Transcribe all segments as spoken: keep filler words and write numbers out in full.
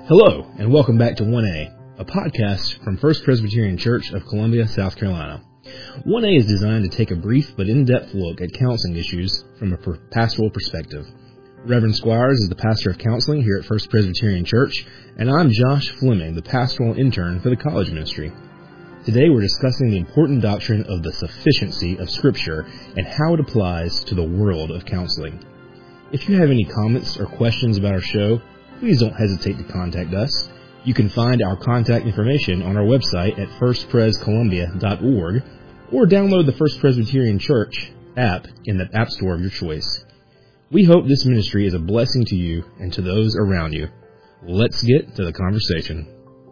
Hello, and welcome back to one A, a podcast from First Presbyterian Church of Columbia, South Carolina. one A is designed to take a brief but in-depth look at counseling issues from a pastoral perspective. Reverend Squires is the pastor of counseling here at First Presbyterian Church, and I'm Josh Fleming, the pastoral intern for the college ministry. Today we're discussing the important doctrine of the sufficiency of Scripture and how it applies to the world of counseling. If you have any comments or questions about our show, please don't hesitate to contact us. You can find our contact information on our website at first pres columbia dot org or download the First Presbyterian Church app in the app store of your choice. We hope this ministry is a blessing to you and to those around you. Let's get to the conversation.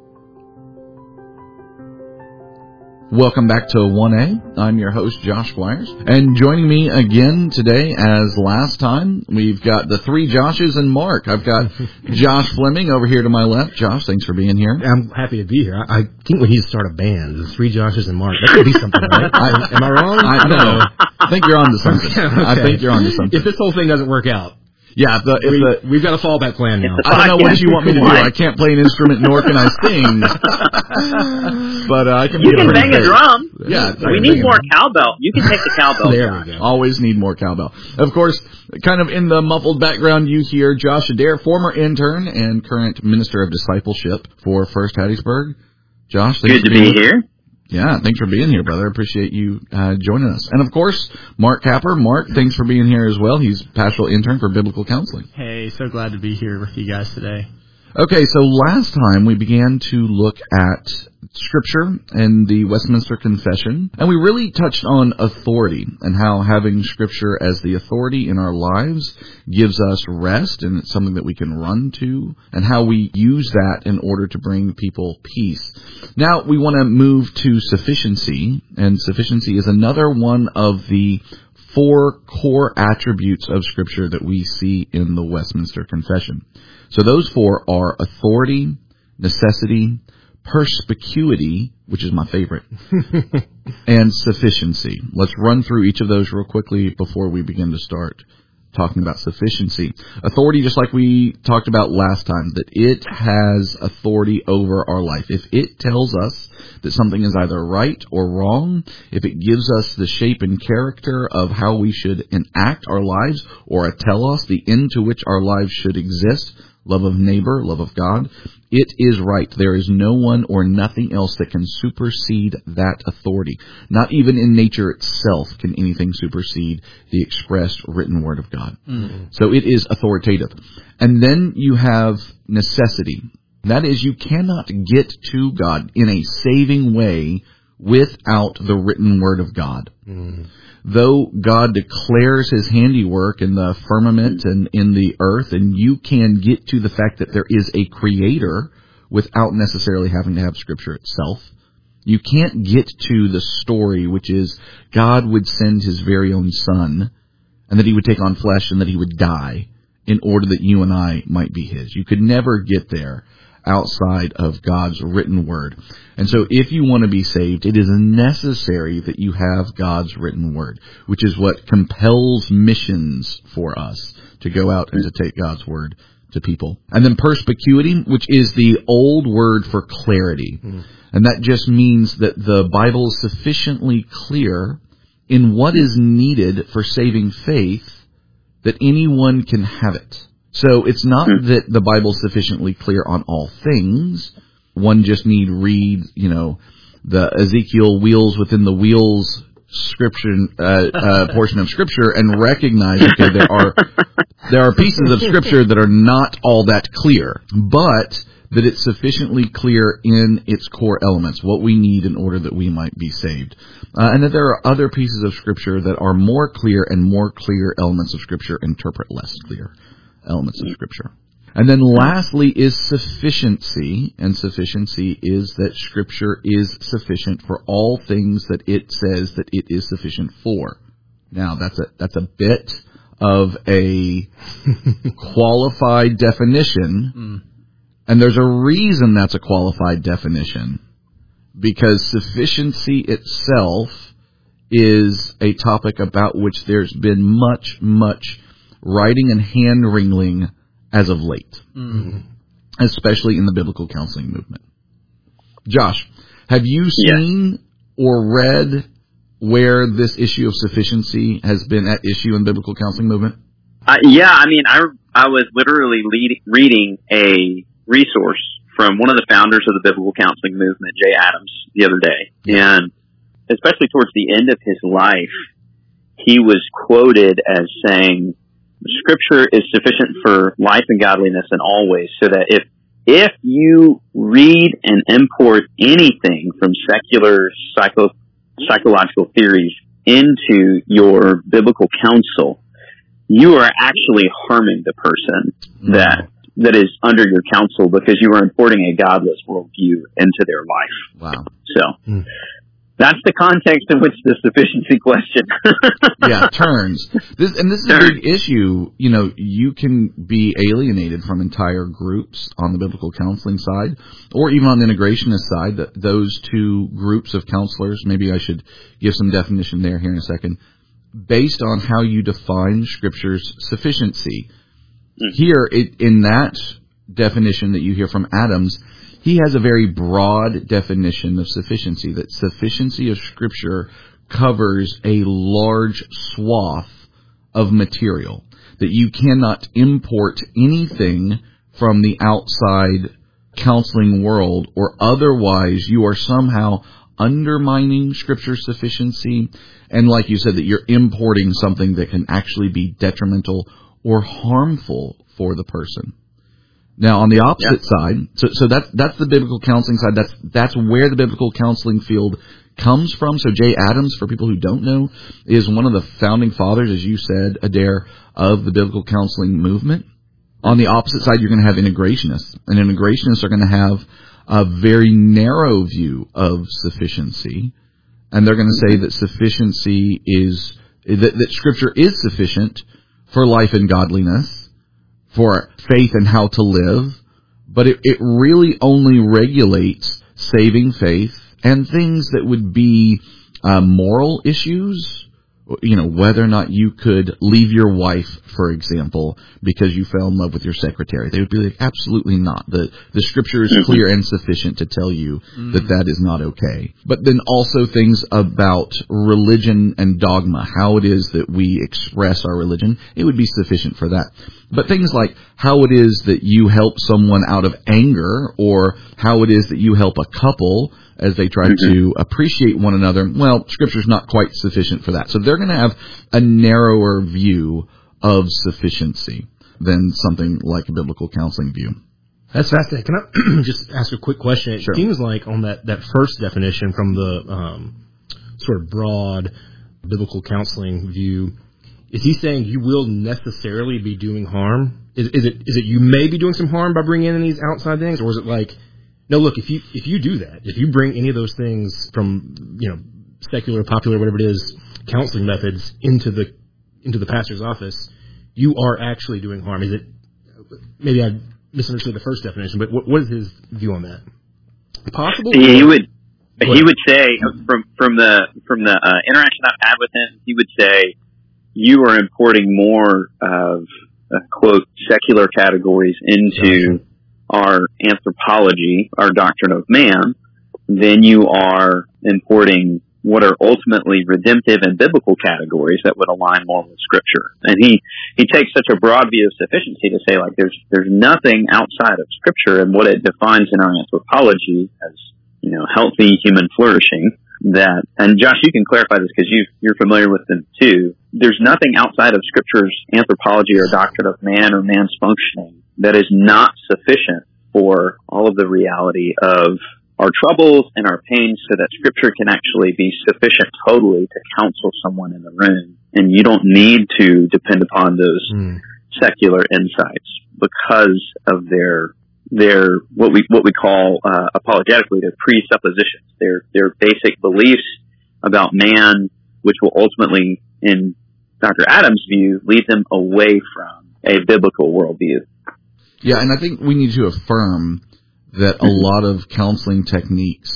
Welcome back to one A. I'm your host, Josh Squires. And joining me again today, as last time, we've got the three Joshes and Mark. I've got Josh Fleming over here to my left. Josh, thanks for being here. I'm happy to be here. I, I think we need to start a band, the three Joshes and Mark. That could be something, right? I, am I wrong? I, I no, I think you're on to something. Okay. I think you're on to something. If this whole thing doesn't work out. Yeah, the, if we, the, we've got a fallback plan now. I don't know what you want me to do. I can't play an instrument, nor can I sing. But uh, I can. You be can bang a drum. Yeah, we need more cowbell. You can take the cowbell. There we go. Always need more cowbell. Of course, kind of in the muffled background, you hear Josh Adair, former intern and current minister of discipleship for First Hattiesburg. Josh, good to be here. Yeah, thanks for being here, brother. I appreciate you uh, joining us. And, of course, Mark Capper. Mark, thanks for being here as well. He's pastoral intern for biblical counseling. Hey, so glad to be here with you guys today. Okay, so last time we began to look at Scripture and the Westminster Confession, and we really touched on authority and how having Scripture as the authority in our lives gives us rest, and it's something that we can run to, and how we use that in order to bring people peace. Now we want to move to sufficiency, and sufficiency is another one of the four core attributes of Scripture that we see in the Westminster Confession. So those four are authority, necessity, perspicuity, which is my favorite, and sufficiency. Let's run through each of those real quickly before we begin to start talking about sufficiency. Authority, just like we talked about last time, that it has authority over our life. If it tells us that something is either right or wrong, if it gives us the shape and character of how we should enact our lives, or a telos, the end to which our lives should exist, love of neighbor, love of God, it is right. There is no one or nothing else that can supersede that authority. Not even in nature itself can anything supersede the expressed written word of God. Mm-hmm. So it is authoritative. And then you have necessity. That is, you cannot get to God in a saving way without the written word of God. Mm-hmm. Though God declares his handiwork in the firmament and in the earth, and you can get to the fact that there is a creator without necessarily having to have Scripture itself. You can't get to the story, which is God would send his very own son, and that he would take on flesh and that he would die in order that you and I might be his. You could never get there outside of God's written word. And so if you want to be saved, it is necessary that you have God's written word, which is what compels missions for us to go out and to take God's word to people. And then perspicuity, which is the old word for clarity. Mm. And that just means that the Bible is sufficiently clear in what is needed for saving faith that anyone can have it. So it's not that the Bible is sufficiently clear on all things. One just need read, you know, the Ezekiel wheels within the wheels scripture uh, uh, portion of Scripture and recognize that okay, there are there are pieces of Scripture that are not all that clear, but that it's sufficiently clear in its core elements, what we need in order that we might be saved. Uh, and that there are other pieces of Scripture that are more clear, and more clear elements of Scripture interpret less clear elements of Scripture. And then lastly is sufficiency, and sufficiency is that Scripture is sufficient for all things that it says that it is sufficient for. Now, that's a that's a bit of a qualified definition, mm. and there's a reason that's a qualified definition, because sufficiency itself is a topic about which there's been much, much writing and hand-wringling as of late. Mm-hmm. especially in the biblical counseling movement. Josh, have you seen yes. or read where this issue of sufficiency has been at issue in the biblical counseling movement? Uh, yeah, I mean, I, I was literally lead, reading a resource from one of the founders of the biblical counseling movement, Jay Adams, the other day. And especially towards the end of his life, he was quoted as saying, Scripture is sufficient for life and godliness in all ways, so that if if you read and import anything from secular psycho, psychological theories into your biblical counsel, you are actually harming the person mm. that that is under your counsel, because you are importing a godless worldview into their life. Wow. So mm. that's the context in which the sufficiency question yeah, turns. This, and this is turns. a big issue. You know, you can be alienated from entire groups on the biblical counseling side, or even on the integrationist side. That those two groups of counselors, maybe I should give some definition there here in a second, based on how you define Scripture's sufficiency. Mm. Here, it, in that definition that you hear from Adams, he has a very broad definition of sufficiency, that sufficiency of Scripture covers a large swath of material, that you cannot import anything from the outside counseling world, or otherwise you are somehow undermining Scripture's sufficiency, and like you said, that you're importing something that can actually be detrimental or harmful for the person. Now, on the opposite yeah. side, so so that's that's the biblical counseling side. That's that's where the biblical counseling field comes from. So Jay Adams, for people who don't know, is one of the founding fathers, as you said, Adair, of the biblical counseling movement. On the opposite side, you're going to have integrationists, and integrationists are going to have a very narrow view of sufficiency, and they're going to say that sufficiency is that, that Scripture is sufficient for life and godliness, for faith and how to live, but it, it really only regulates saving faith and things that would be uh, moral issues. You know, whether or not you could leave your wife, for example, because you fell in love with your secretary. They would be like, absolutely not. The the Scripture is clear and sufficient to tell you mm-hmm. that that is not okay. But then also things about religion and dogma, how it is that we express our religion, it would be sufficient for that. But things like how it is that you help someone out of anger, or how it is that you help a couple as they try mm-hmm. to appreciate one another, well, Scripture's not quite sufficient for that. So they're going to have a narrower view of sufficiency than something like a biblical counseling view. That's fascinating. Can I just ask a quick question? It sure. seems like on that, that first definition from the um, sort of broad biblical counseling view, is he saying you will necessarily be doing harm? Is, is it is it you may be doing some harm by bringing in these outside things, or is it like, no, look, if you if you do that, if you bring any of those things from, you know, secular, popular, whatever it is, counseling methods into the into the pastor's office, you are actually doing harm. Is it, maybe I misunderstood the first definition, but what, what is his view on that? Possible? He would he would say from from the from the uh, interaction I've had with him, he would say you are importing more of uh, quote secular categories into. Gotcha. Our anthropology, our doctrine of man, then you are importing what are ultimately redemptive and biblical categories that would align more with Scripture. And he, he takes such a broad view of sufficiency to say, like, there's there's nothing outside of Scripture and what it defines in our anthropology as, you know, healthy human flourishing. That, and Josh, you can clarify this because you you're familiar with them too. There's nothing outside of Scripture's anthropology or doctrine of man or man's functioning that is not sufficient for all of the reality of our troubles and our pains, so that Scripture can actually be sufficient totally to counsel someone in the room. And you don't need to depend upon those mm. secular insights because of their their what we what we call uh, apologetically their presuppositions, their their basic beliefs about man, which will ultimately, in Doctor Adams' view, lead them away from a biblical worldview. Yeah, and I think we need to affirm that a lot of counseling techniques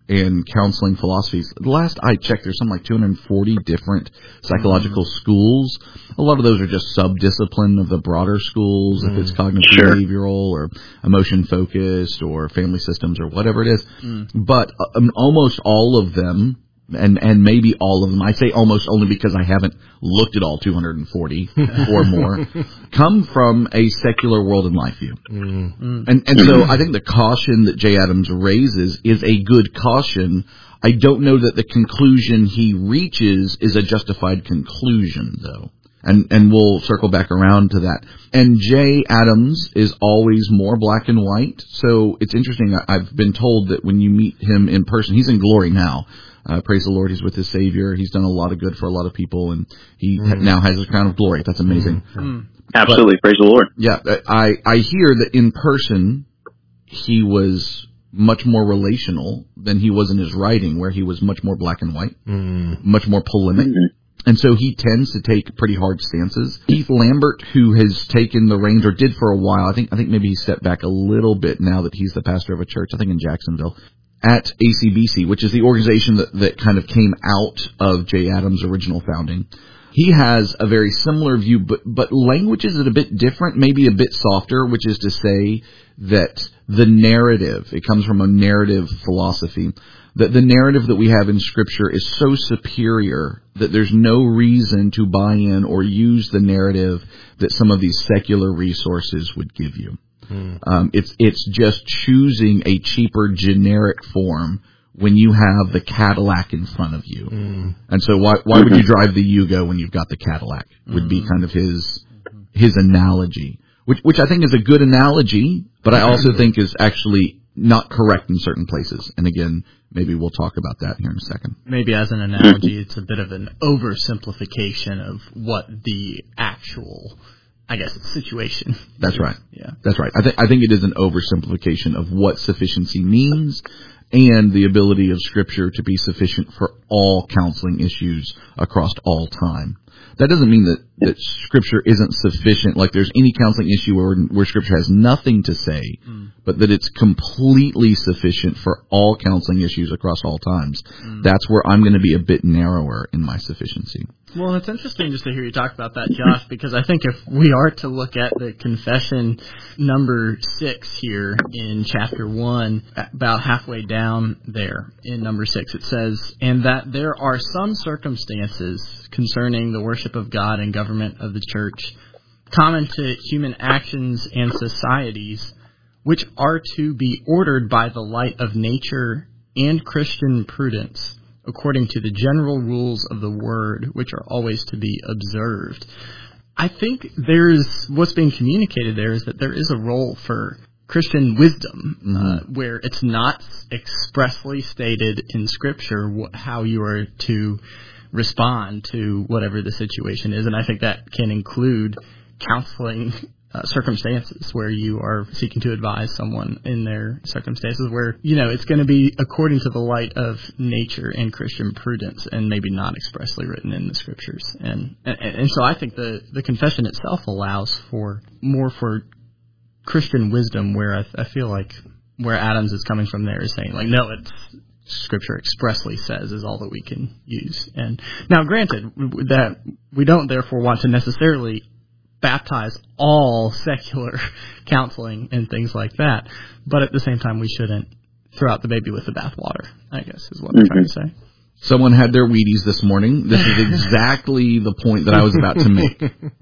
and counseling philosophies. The last I checked, there's something like two hundred forty different psychological mm-hmm. schools. A lot of those are just sub-discipline of the broader schools, mm. if it's cognitive sure. behavioral or emotion-focused or family systems or whatever it is. Mm. But um, almost all of them, and, and maybe all of them, I say almost only because I haven't looked at all two hundred forty or more, come from a secular world and life view. Mm. And, and so I think the caution that Jay Adams raises is a good caution. I don't know that the conclusion he reaches is a justified conclusion, though. And and we'll circle back around to that. And Jay Adams is always more black and white. So it's interesting. I've been told that when you meet him in person, he's in glory now. Uh, praise the Lord, he's with his Savior. He's done a lot of good for a lot of people, and he mm. now has his crown of glory. That's amazing. Mm. Absolutely, but, praise the Lord. Yeah, I, I hear that in person he was much more relational than he was in his writing, where he was much more black and white, mm. much more polemic. Mm-hmm. And so he tends to take pretty hard stances. Keith Lambert, who has taken the reins, or did for a while, I think I think maybe he stepped back a little bit now that he's the pastor of a church, I think in Jacksonville, at A C B C, which is the organization that, that kind of came out of Jay Adams' original founding. He has a very similar view, but, but language is a bit different, maybe a bit softer, which is to say that the narrative, it comes from a narrative philosophy, that the narrative that we have in Scripture is so superior that there's no reason to buy in or use the narrative that some of these secular resources would give you. Hmm. Um, it's it's just choosing a cheaper generic form when you have the Cadillac in front of you. Mm. And so why why would you drive the Yugo when you've got the Cadillac? Would be kind of his his analogy, which which I think is a good analogy, but I also think is actually not correct in certain places. And again, maybe we'll talk about that here in a second. Maybe as an analogy, it's a bit of an oversimplification of what the actual, I guess, situation. That's right. Yeah, that's right. I think I think it is an oversimplification of what sufficiency means, and the ability of Scripture to be sufficient for all counseling issues across all time. That doesn't mean that, that Scripture isn't sufficient, like there's any counseling issue where, where Scripture has nothing to say, mm. but that it's completely sufficient for all counseling issues across all times. Mm. That's where I'm going to be a bit narrower in my sufficiency. Well, it's interesting just to hear you talk about that, Josh, because I think if we are to look at the confession number six here in chapter one, about halfway down there in number six, it says, and that there are some circumstances concerning the worship of God and government of the church, common to human actions and societies, which are to be ordered by the light of nature and Christian prudence, according to the general rules of the word, which are always to be observed. I think there's, what's being communicated there is that there is a role for Christian wisdom, mm-hmm. uh, where it's not expressly stated in Scripture wh- how you are to respond to whatever the situation is. And I think that can include counseling Uh, circumstances where you are seeking to advise someone in their circumstances where, you know, it's going to be according to the light of nature and Christian prudence and maybe not expressly written in the Scriptures. And and, and so I think the, the confession itself allows for more for Christian wisdom, where I, I feel like where Adams is coming from there is saying, like, no, it's Scripture expressly says is all that we can use. And now, granted, that we don't therefore want to necessarily baptize all secular counseling and things like that, but at the same time, we shouldn't throw out the baby with the bathwater, I guess is what mm-hmm. I'm trying to say. Someone had their Wheaties this morning. This is exactly the point that I was about to make.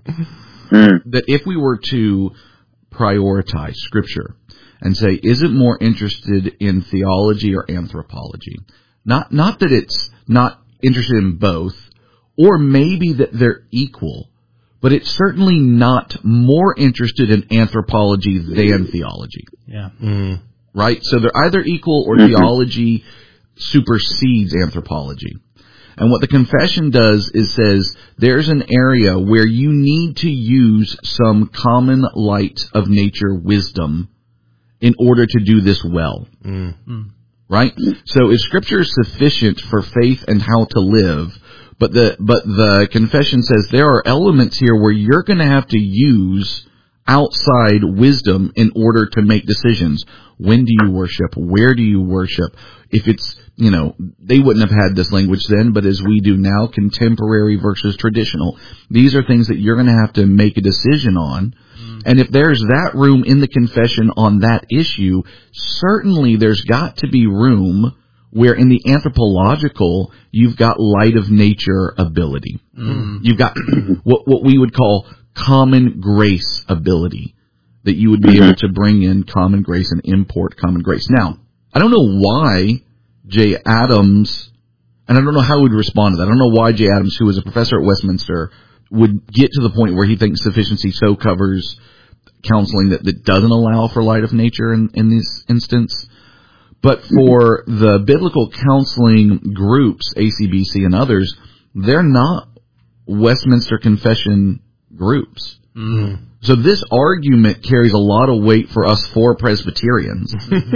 That if we were to prioritize Scripture and say, is it more interested in theology or anthropology? Not, not that it's not interested in both, or maybe that they're equal, but it's certainly not more interested in anthropology than theology. Yeah. Mm. Right? So they're either equal or theology supersedes anthropology. And what the confession does is says there's an area where you need to use some common light of nature wisdom in order to do this well. Mm. Mm. Right? So if Scripture is sufficient for faith and how to live, But the but the confession says there are elements here where you're going to have to use outside wisdom in order to make decisions. When do you worship? Where do you worship? If it's, you know, they wouldn't have had this language then, but as we do now, contemporary versus traditional. These are things that you're going to have to make a decision on. Mm. And if there's that room in the confession on that issue, certainly there's got to be room where in the anthropological, you've got light of nature ability. Mm. You've got what what we would call common grace ability, that you would be able to bring in common grace and import common grace. Now, I don't know why Jay Adams, and I don't know how he would respond to that. I don't know why Jay Adams, who is a professor at Westminster, would get to the point where he thinks sufficiency so covers counseling that, that doesn't allow for light of nature in, in this instance. But for the biblical counseling groups, A C B C and others, they're not Westminster Confession groups. Mm. So this argument carries a lot of weight for us four Presbyterians.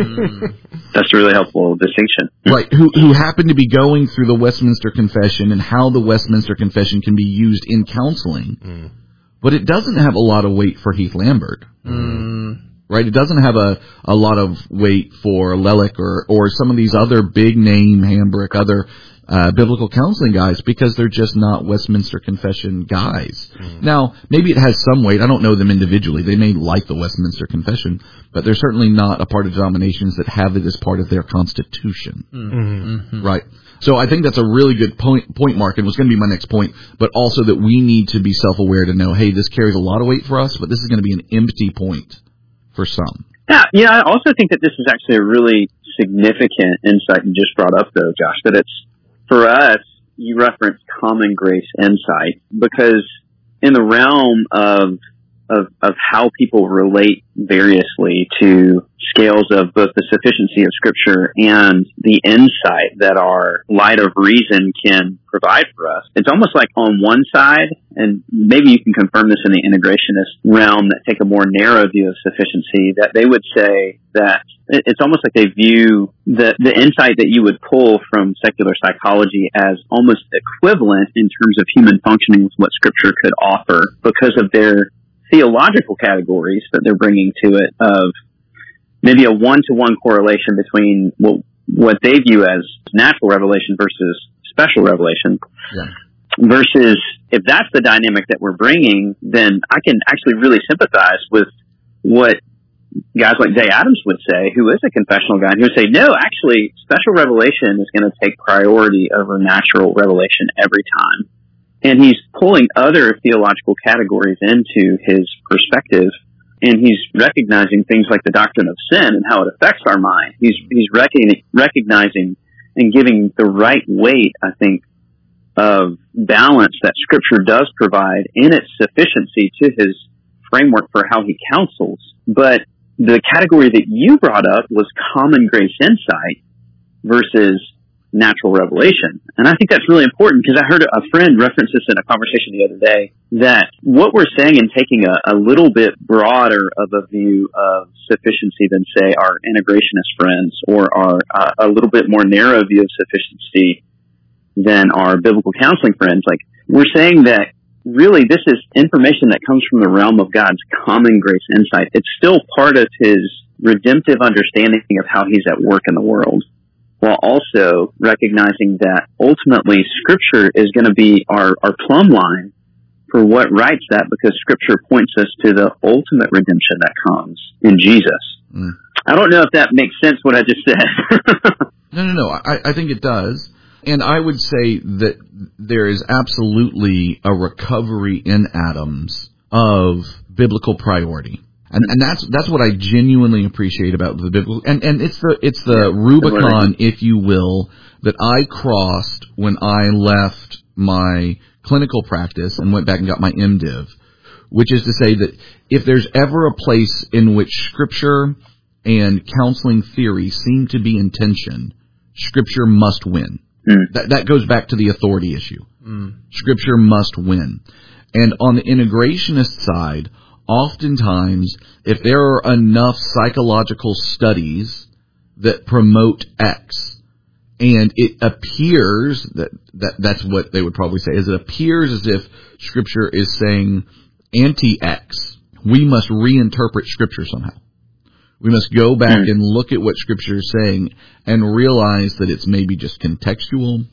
That's a really helpful distinction. Right, who who happen to be going through the Westminster Confession and how the Westminster Confession can be used in counseling. Mm. But it doesn't have a lot of weight for Heath Lambert. Mm. Right, it doesn't have a, a lot of weight for Lelick or, or some of these other big name Hambrick, other uh, biblical counseling guys, because they're just not Westminster Confession guys. Mm. Now, maybe it has some weight. I don't know them individually. They may like the Westminster Confession, but they're certainly not a part of denominations that have it as part of their constitution. Mm-hmm. Right. So I think that's a really good point, point, Mark, and was going to be my next point, but also that we need to be self-aware to know, hey, this carries a lot of weight for us, but this is going to be an empty point for some. Yeah, yeah. I also think that this is actually a really significant insight you just brought up, though, Josh, that it's, for us, you referenced common grace insight, because in the realm of, of, of how people relate variously to scales of both the sufficiency of Scripture and the insight that our light of reason can provide for us, it's almost like on one side, and maybe you can confirm this in the integrationist realm that take a more narrow view of sufficiency, that they would say that it's almost like they view the, the insight that you would pull from secular psychology as almost equivalent in terms of human functioning with what Scripture could offer, because of their theological categories that they're bringing to it of maybe a one-to-one correlation between what, what they view as natural revelation versus special revelation. Yeah. Versus, if that's the dynamic that we're bringing, then I can actually really sympathize with what guys like Jay Adams would say, who is a confessional guy, who would say, no, actually, special revelation is going to take priority over natural revelation every time. And he's pulling other theological categories into his perspective, and he's recognizing things like the doctrine of sin and how it affects our mind. He's he's rec- recognizing and giving the right weight, I think, of balance that Scripture does provide in its sufficiency to his framework for how he counsels. But the category that you brought up was common grace insight versus natural revelation. And I think that's really important, because I heard a friend reference this in a conversation the other day, that what we're saying in taking a, a little bit broader of a view of sufficiency than, say, our integrationist friends, or our uh, a little bit more narrow view of sufficiency than our biblical counseling friends, like, we're saying that really this is information that comes from the realm of God's common grace insight. It's still part of his redemptive understanding of how he's at work in the world, while also recognizing that ultimately Scripture is going to be our, our plumb line for what writes that, because Scripture points us to the ultimate redemption that comes in Jesus. Mm. I don't know if that makes sense, what I just said. no, no, no. I, I think it does. And I would say that there is absolutely a recovery in Adams of biblical priority. And, and that's that's what I genuinely appreciate about the biblical, and, and it's the it's the Rubicon, if you will, that I crossed when I left my clinical practice and went back and got my MDiv, which is to say that if there's ever a place in which Scripture and counseling theory seem to be in tension, Scripture must win. Mm. That that goes back to the authority issue. Mm. Scripture must win. And on the integrationist side, oftentimes, if there are enough psychological studies that promote X, and it appears that, that that's what they would probably say, is it appears as if Scripture is saying anti-X, we must reinterpret Scripture somehow. We must go back and look at what Scripture is saying and realize that it's maybe just contextual,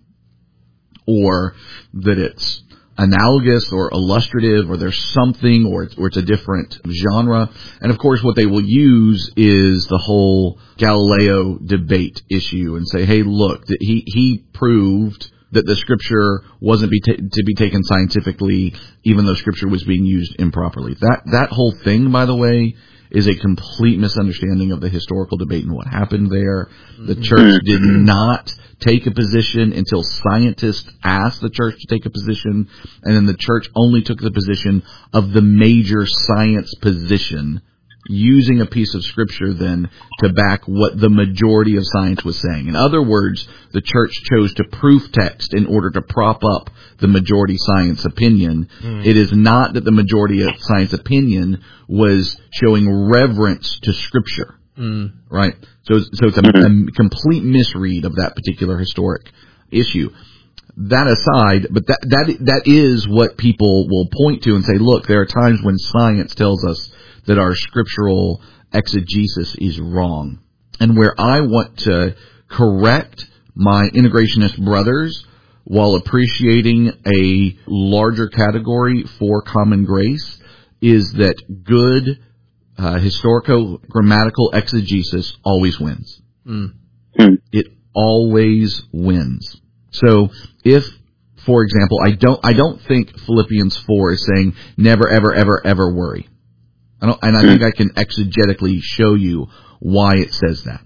or that it's analogous or illustrative, or there's something, or it's, or it's a different genre. And of course what they will use is the whole Galileo debate issue and say, hey, look, that he, he proved that the Scripture wasn't be ta- to be taken scientifically, even though Scripture was being used improperly. That, that whole thing, by the way, is a complete misunderstanding of the historical debate and what happened there. The church did not take a position until scientists asked the church to take a position, and then the church only took the position of the major science position, using a piece of Scripture then to back what the majority of science was saying. In other words, the church chose to proof text in order to prop up the majority science opinion. Mm. It is not that the majority of science opinion was showing reverence to Scripture. Mm. Right? So, so it's a, a complete misread of that particular historic issue. That aside, but that, that, that is what people will point to and say, look, there are times when science tells us that our scriptural exegesis is wrong. And where I want to correct my integrationist brothers while appreciating a larger category for common grace is that good uh, historico-grammatical exegesis always wins. Mm. It always wins. So if, for example, I don't I don't think Philippians four is saying never, ever, ever, ever worry. I don't, and I think I can exegetically show you why it says that.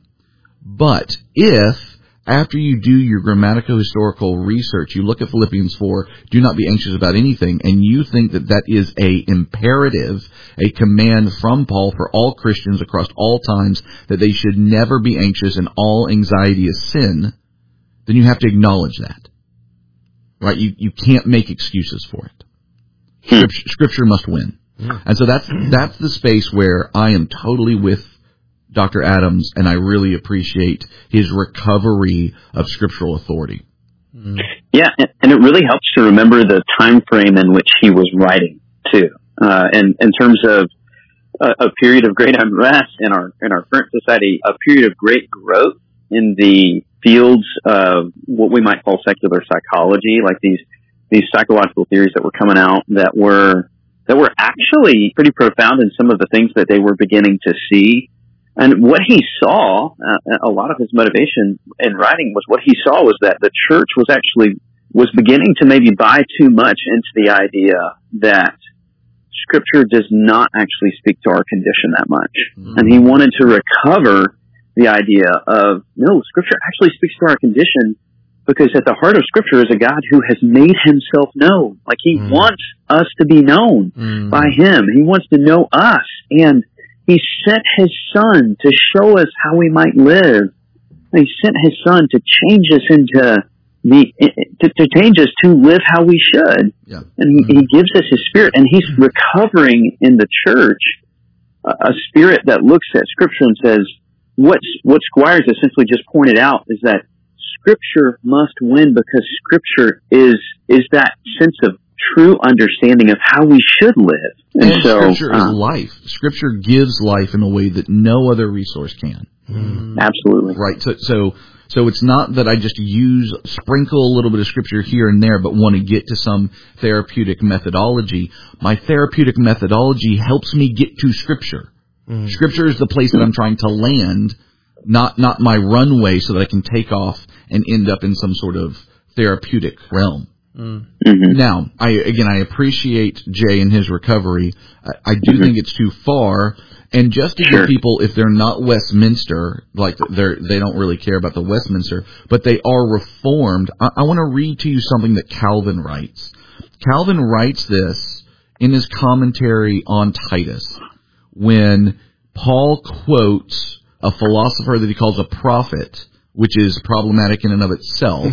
But if, after you do your grammatico-historical research, you look at Philippians four, do not be anxious about anything, and you think that that is a imperative, a command from Paul for all Christians across all times, that they should never be anxious and all anxiety is sin, then you have to acknowledge that. Right? You, you can't make excuses for it. Scripture, scripture must win. And so that's that's the space where I am totally with Doctor Adams, and I really appreciate his recovery of scriptural authority. Yeah, and it really helps to remember the time frame in which he was writing too. Uh, and in terms of a, a period of great unrest in our in our current society, a period of great growth in the fields of what we might call secular psychology, like these these psychological theories that were coming out that were that were actually pretty profound in some of the things that they were beginning to see. And what he saw, uh, a lot of his motivation in writing was what he saw was that the church was actually, was beginning to maybe buy too much into the idea that Scripture does not actually speak to our condition that much. Mm-hmm. And he wanted to recover the idea of, no, Scripture actually speaks to our condition, because at the heart of Scripture is a God who has made himself known. Like he mm. wants us to be known mm. by him. He wants to know us. And he sent his Son to show us how we might live. He sent his Son to change us into the, to, to change us to live how we should. Yeah. And he, mm. he gives us his Spirit. And he's recovering in the church a, a spirit that looks at Scripture and says, what's, what Squires essentially just pointed out is that Scripture must win, because Scripture is is that sense of true understanding of how we should live. And, and so, Scripture uh, is life. Scripture gives life in a way that no other resource can. Mm. Absolutely. Right. So, so, so it's not that I just use, sprinkle a little bit of Scripture here and there, but want to get to some therapeutic methodology. My therapeutic methodology helps me get to Scripture. Mm. Scripture is the place that I'm trying to land, not not my runway, so that I can take off and end up in some sort of therapeutic realm. Mm-hmm. Now, I again, I appreciate Jay and his recovery. I, I do mm-hmm. think it's too far. And just to sure. give people, if they're not Westminster, like they're they don't really care about the Westminster, but they are Reformed, I, I want to read to you something that Calvin writes. Calvin writes this in his commentary on Titus, when Paul quotes a philosopher that he calls a prophet, which is problematic in and of itself,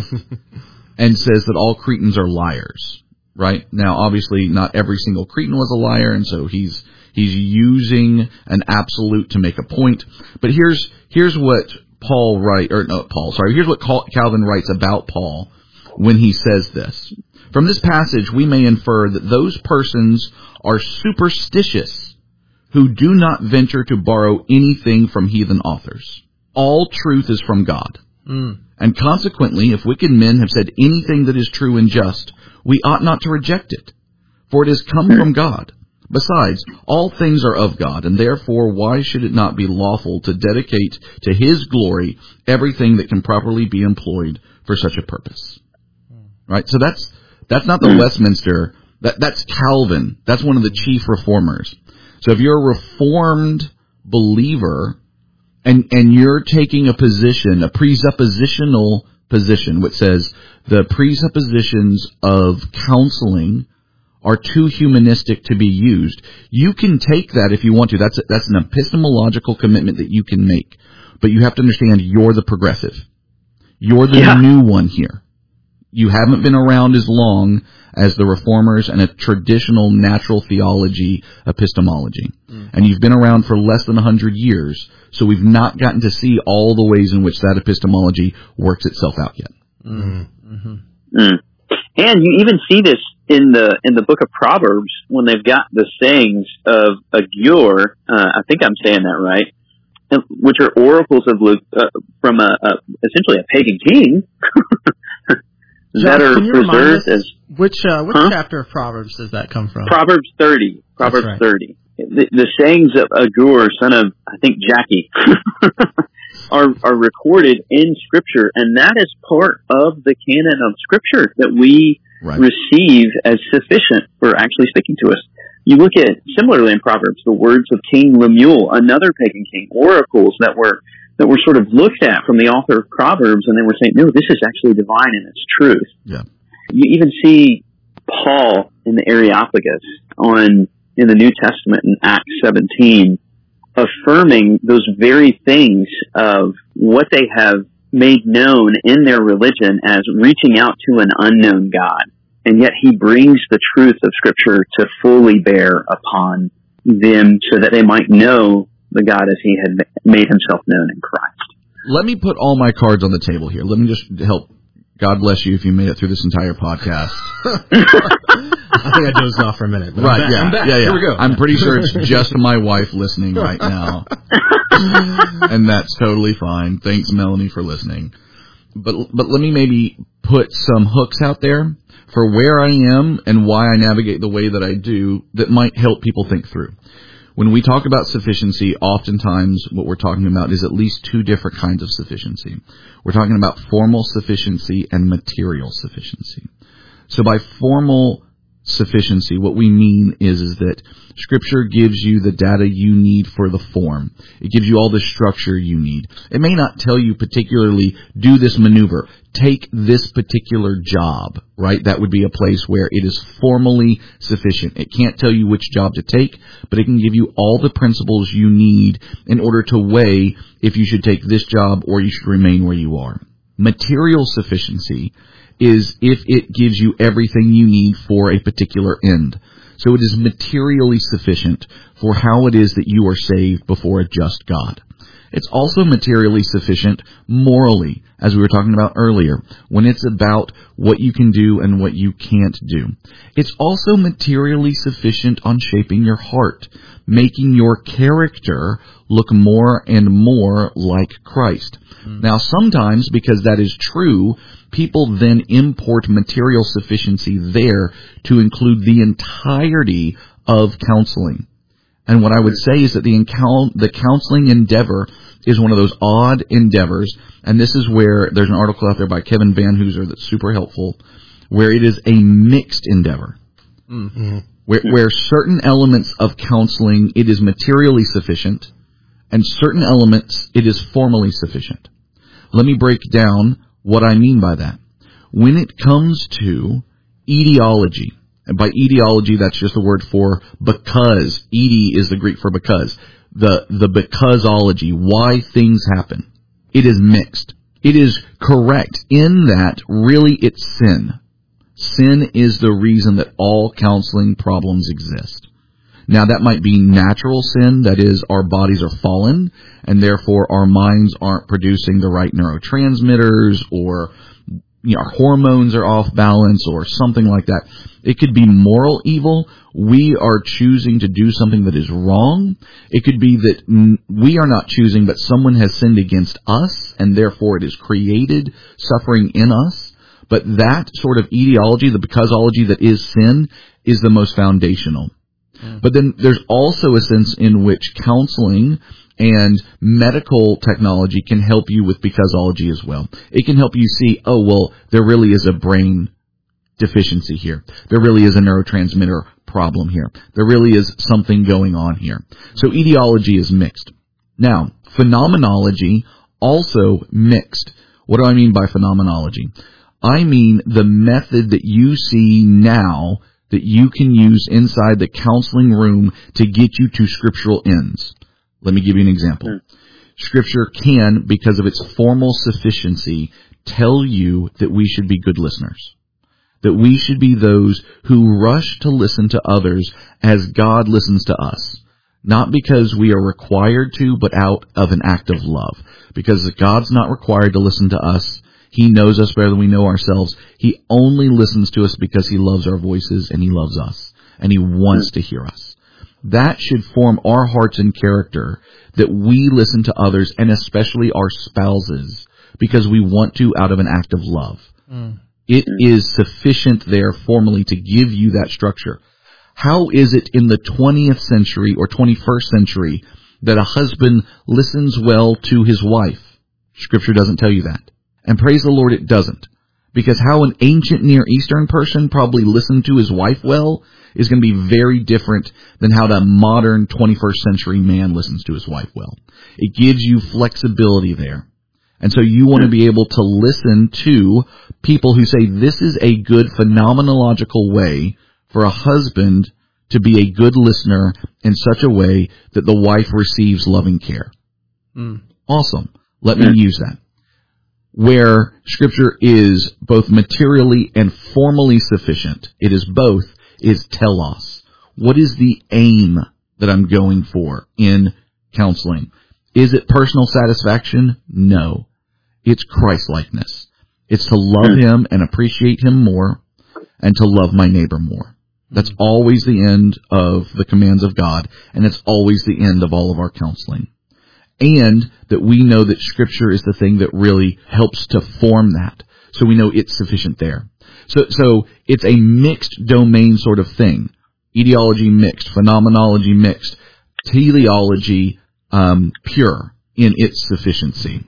and says that all Cretans are liars, right? Now, obviously, not every single Cretan was a liar, and so he's he's using an absolute to make a point. But here's here's what Paul write, or no, Paul, sorry, here's what Calvin writes about Paul when he says this. From this passage, we may infer that those persons are superstitious who do not venture to borrow anything from heathen authors. All truth is from God. Mm. And consequently, if wicked men have said anything that is true and just, we ought not to reject it, for it has come from God. Besides, all things are of God, and therefore why should it not be lawful to dedicate to His glory everything that can properly be employed for such a purpose? Right? So that's that's not the Westminster, that that's Calvin. That's one of the chief reformers. So if you're a reformed believer and and you're taking a position, a presuppositional position, which says the presuppositions of counseling are too humanistic to be used. You can take that if you want to. That's a, that's an epistemological commitment that you can make. But you have to understand you're the progressive. You're the yeah. new one here. You haven't been around as long as the reformers and a traditional natural theology epistemology. Mm. And you've been around for less than one hundred years, so we've not gotten to see all the ways in which that epistemology works itself out yet. Mm. Mm-hmm. Mm. And you even see this in the in the book of Proverbs when they've got the sayings of Agur. Uh, I think I'm saying that right, which are oracles of Luke uh, from a, a essentially a pagan king that Josh, are can you preserved as which uh, which huh? chapter of Proverbs does that come from? Proverbs thirty. Proverbs right. thirty. The, the sayings of Agur, son of I think Jackie. Are, are recorded in Scripture, and that is part of the canon of Scripture that we right. receive as sufficient for actually speaking to us. You look at, similarly in Proverbs, the words of King Lemuel, another pagan king, oracles that were that were sort of looked at from the author of Proverbs, and they were saying, no, this is actually divine and it's truth. Yeah. You even see Paul in the Areopagus on in the New Testament in Acts seventeen, affirming those very things of what they have made known in their religion as reaching out to an unknown God. And yet he brings the truth of Scripture to fully bear upon them so that they might know the God as he had made himself known in Christ. Let me put all my cards on the table here. Let me just help. God bless you if you made it through this entire podcast. I think I dozed off for a minute. But right, I'm back. yeah, I'm back. yeah, yeah. Here we go. I'm pretty sure it's just my wife listening right now. And that's totally fine. Thanks, Melanie, for listening. But but let me maybe put some hooks out there for where I am and why I navigate the way that I do that might help people think through. When we talk about sufficiency, oftentimes what we're talking about is at least two different kinds of sufficiency. We're talking about formal sufficiency and material sufficiency. So by formal sufficiency, what we mean is, is that Scripture gives you the data you need for the form. It gives you all the structure you need. It may not tell you particularly, do this maneuver, take this particular job, right? That would be a place where it is formally sufficient. It can't tell you which job to take, but it can give you all the principles you need in order to weigh if you should take this job or you should remain where you are. Material sufficiency is if it gives you everything you need for a particular end. So it is materially sufficient for how it is that you are saved before a just God. It's also materially sufficient morally, as we were talking about earlier, when it's about what you can do and what you can't do. It's also materially sufficient on shaping your heart, making your character look more and more like Christ. Mm. Now, sometimes, because that is true, people then import material sufficiency there to include the entirety of counseling. And what I would say is that the encou- the counseling endeavor is one of those odd endeavors, and this is where there's an article out there by Kevin Van Hooser that's super helpful, where it is a mixed endeavor, mm-hmm. where, where certain elements of counseling, it is materially sufficient, and certain elements, it is formally sufficient. Let me break down what I mean by that. When it comes to etiology, and by etiology, that's just a word for because. Eti is the Greek for because. The, the becauseology, why things happen. It is mixed. It is correct in that really it's sin. Sin is the reason that all counseling problems exist. Now that might be natural sin, that is our bodies are fallen and therefore our minds aren't producing the right neurotransmitters or you know, our hormones are off balance or something like that. It could be moral evil. We are choosing to do something that is wrong. It could be that we are not choosing, but someone has sinned against us, and therefore it has created suffering in us. But that sort of etiology, the becauseology that is sin, is the most foundational. Mm. But then there's also a sense in which counseling and medical technology can help you with becauseology as well. It can help you see, oh, well, there really is a brain deficiency here. There really is a neurotransmitter problem here. There really is something going on here. So etiology is mixed. Now, phenomenology also mixed. What do I mean by phenomenology? I mean the method that you see now that you can use inside the counseling room to get you to scriptural ends. Let me give you an example. Sure. Scripture can, because of its formal sufficiency, tell you that we should be good listeners. That we should be those who rush to listen to others as God listens to us. Not because we are required to, but out of an act of love. Because God's not required to listen to us. He knows us better than we know ourselves. He only listens to us because He loves our voices and He loves us. And He wants to hear us. That should form our hearts and character, that we listen to others, and especially our spouses, because we want to out of an act of love. Mm. It is sufficient there formally to give you that structure. How is it in the twentieth century or twenty-first century that a husband listens well to his wife? Scripture doesn't tell you that. And praise the Lord, it doesn't. Because how an ancient Near Eastern person probably listened to his wife well is going to be very different than how the modern twenty-first century man listens to his wife well. It gives you flexibility there. And so you want to be able to listen to people who say this is a good phenomenological way for a husband to be a good listener in such a way that the wife receives loving care. Mm. Awesome. Let me use that. Where Scripture is both materially and formally sufficient, it is both, is telos. What is the aim that I'm going for in counseling? Is it personal satisfaction? No. It's Christ-likeness. It's to love Him and appreciate Him more and to love my neighbor more. That's always the end of the commands of God, and it's always the end of all of our counseling. And that we know that Scripture is the thing that really helps to form that. So we know it's sufficient there. So, so it's a mixed domain sort of thing. Etiology mixed, phenomenology mixed, teleology um, pure in its sufficiency.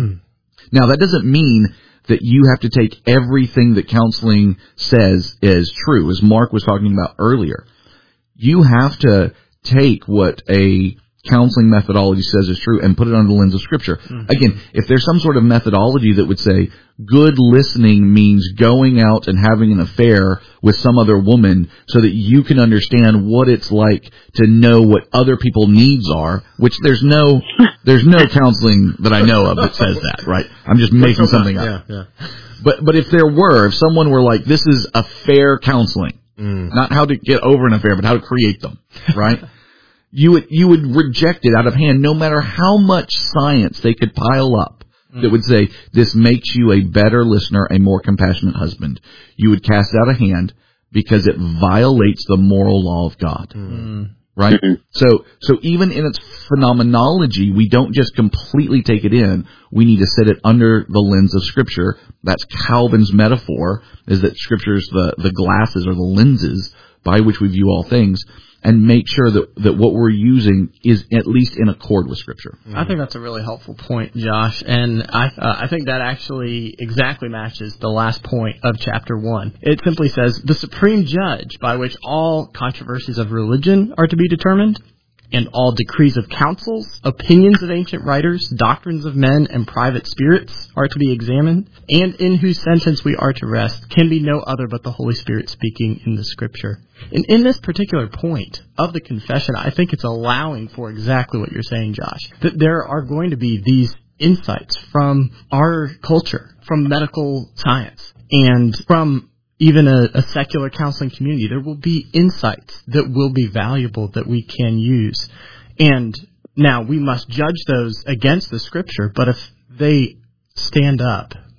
Now, that doesn't mean that you have to take everything that counseling says as true, as Mark was talking about earlier. You have to take what a counseling methodology says is true and put it under the lens of Scripture. Mm-hmm. Again, if there's some sort of methodology that would say good listening means going out and having an affair with some other woman so that you can understand what it's like to know what other people's needs are, which there's no there's no counseling that I know of that says that, right? I'm just making something up. Yeah, yeah. But but if there were, if someone were like, this is affair counseling, mm. not how to get over an affair, but how to create them, right? You would, you would reject it out of hand, no matter how much science they could pile up mm. that would say, this makes you a better listener, a more compassionate husband. You would cast it out of hand because it violates the moral law of God. Mm. Right? Mm-hmm. So, so even in its phenomenology, we don't just completely take it in. We need to set it under the lens of Scripture. That's Calvin's metaphor, is that Scripture is the, the glasses or the lenses by which we view all things. And make sure that, that what we're using is at least in accord with Scripture. I think that's a really helpful point, Josh, and I uh, I think that actually exactly matches the last point of chapter one. It simply says, the supreme judge by which all controversies of religion are to be determined, and all decrees of councils, opinions of ancient writers, doctrines of men, and private spirits are to be examined, and in whose sentence we are to rest, can be no other but the Holy Spirit speaking in the Scripture. And in this particular point of the confession, I think it's allowing for exactly what you're saying, Josh, that there are going to be these insights from our culture, from medical science, and from even a, a secular counseling community. There will be insights that will be valuable that we can use. And now we must judge those against the Scripture, but if they stand up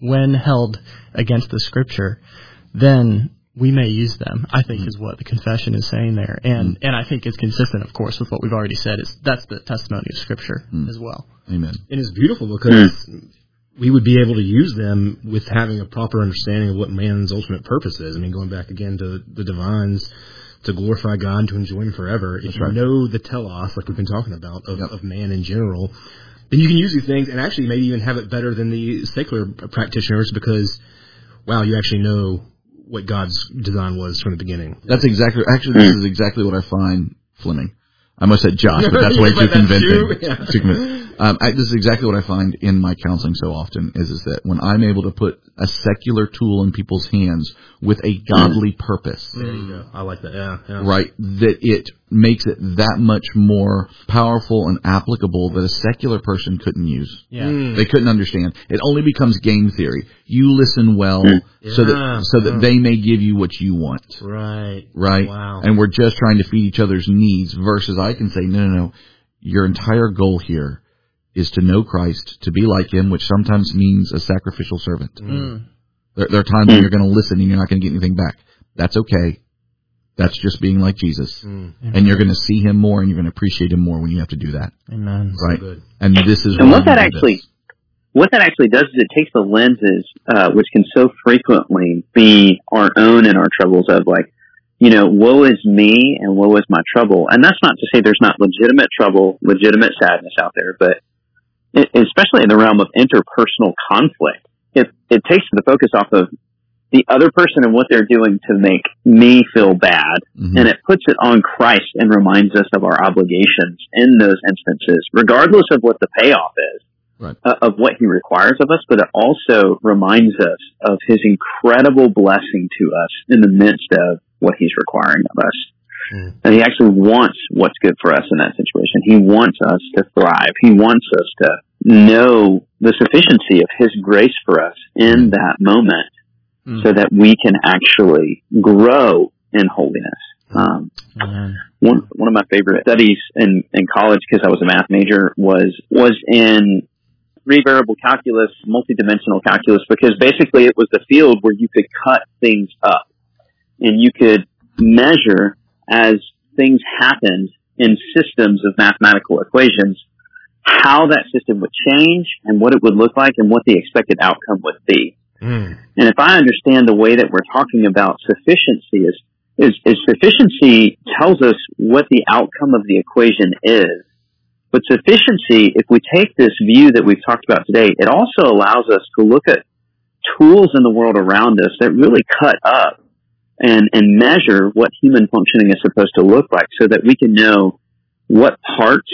when held against the Scripture, then we may use them, I think, mm-hmm. is what the confession is saying there. And mm-hmm. and I think it's consistent, of course, with what we've already said. It's, that's the testimony of Scripture mm-hmm. as well. Amen. And it's beautiful because mm-hmm. we would be able to use them with having a proper understanding of what man's ultimate purpose is. I mean, going back again to the divines, to glorify God and to enjoy Him forever. If That's you right. know the telos, like we've been talking about, of, yep. of man in general, then you can use these things and actually maybe even have it better than the secular practitioners because, wow, you actually know what God's design was from the beginning. That's exactly, actually, this is exactly what I find Fleming. I almost said Josh, but that's way too convincing. Yeah. Too convincing. Um, I, this is exactly what I find in my counseling so often is, is that when I'm able to put a secular tool in people's hands with a godly purpose. There you go. I like that. Yeah, yeah. Right. That it makes it that much more powerful and applicable that a secular person couldn't use. Yeah. Mm. They couldn't understand. It only becomes game theory. You listen well yeah. so that so that they may give you what you want. Right. Right. Wow. And we're just trying to feed each other's needs versus I can say, no, no, no. Your entire goal here is to know Christ, to be like Him, which sometimes means a sacrificial servant. Mm. There, there are times when you're going to listen and you're not going to get anything back. That's okay. That's just being like Jesus. Mm. And you're going to see Him more and you're going to appreciate Him more when you have to do that. Amen. Right? So good. And this is and what what that actually, this. what that actually does is it takes the lenses, uh, which can so frequently be our own and our troubles of like, you know, woe is me and woe is my trouble. And that's not to say there's not legitimate trouble, legitimate sadness out there, but it, especially in the realm of interpersonal conflict, it, it takes the focus off of the other person and what they're doing to make me feel bad. Mm-hmm. And it puts it on Christ and reminds us of our obligations in those instances, regardless of what the payoff is, right. uh, of what He requires of us, but it also reminds us of His incredible blessing to us in the midst of what He's requiring of us. Mm. And He actually wants what's good for us in that situation. He wants us to thrive. He wants us to know the sufficiency of His grace for us in that moment mm. so that we can actually grow in holiness. Um, mm. one, one of my favorite studies in, in college, because I was a math major, was, was in three-variable calculus, multidimensional calculus, because basically it was the field where you could cut things up. And you could measure as things happened in systems of mathematical equations, how that system would change and what it would look like and what the expected outcome would be. Mm. And if I understand the way that we're talking about sufficiency is, is, is sufficiency tells us what the outcome of the equation is. But sufficiency, if we take this view that we've talked about today, it also allows us to look at tools in the world around us that really cut up and, and measure what human functioning is supposed to look like so that we can know what parts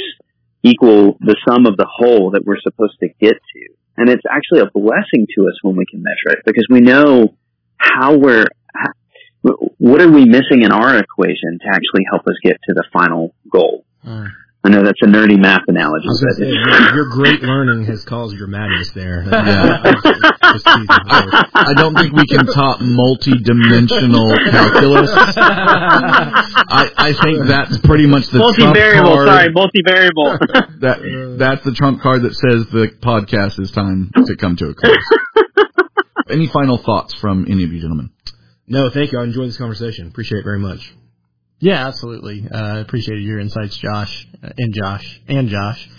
equal the sum of the whole that we're supposed to get to. And it's actually a blessing to us when we can measure it because we know how we're, how, what are we missing in our equation to actually help us get to the final goal. Mm. I know that's a nerdy math analogy. But say, your, your great learning has caused your madness there. Yeah. I, I don't think we can top multi-dimensional calculus. I, I think that's pretty much the multi-variable. Trump card. Sorry, multi-variable. that that's the trump card that says the podcast is time to come to a close. Any final thoughts from any of you gentlemen? No, thank you. I enjoyed this conversation. Appreciate it very much. Yeah, absolutely. I uh, appreciated your insights, Josh, uh, and Josh, and Josh.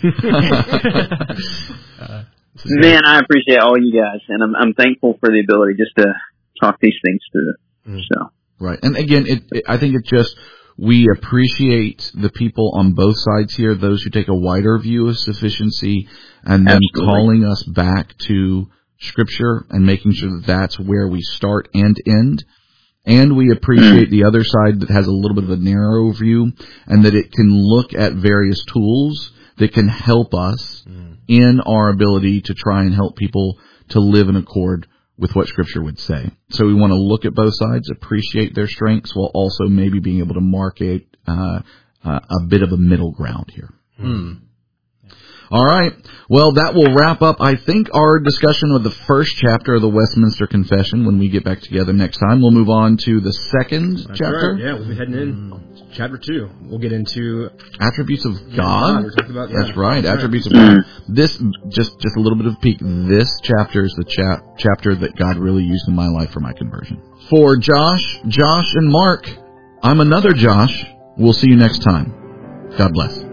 uh, Man, I appreciate all you guys, and I'm, I'm thankful for the ability just to talk these things through. Mm. So right, and again, it, it, I think it just we appreciate the people on both sides here, those who take a wider view of sufficiency, and then Absolutely. calling us back to Scripture and making sure that that's where we start and end. And we appreciate mm. the other side that has a little bit of a narrow view and that it can look at various tools that can help us mm. in our ability to try and help people to live in accord with what Scripture would say. So we want to look at both sides, appreciate their strengths, while also maybe being able to market uh, uh, a bit of a middle ground here. Mm. All right. Well, that will wrap up, I think, our discussion of the first chapter of the Westminster Confession. When we get back together next time, we'll move on to the second That's chapter. Right. Yeah, we'll be heading in chapter two. We'll get into attributes of yeah, God. We're talking about, yeah, that's right, that's attributes right. of God. This just just a little bit of a peek. This chapter is the chap chapter that God really used in my life for my conversion. For Josh, Josh, and Mark, I'm another Josh. We'll see you next time. God bless.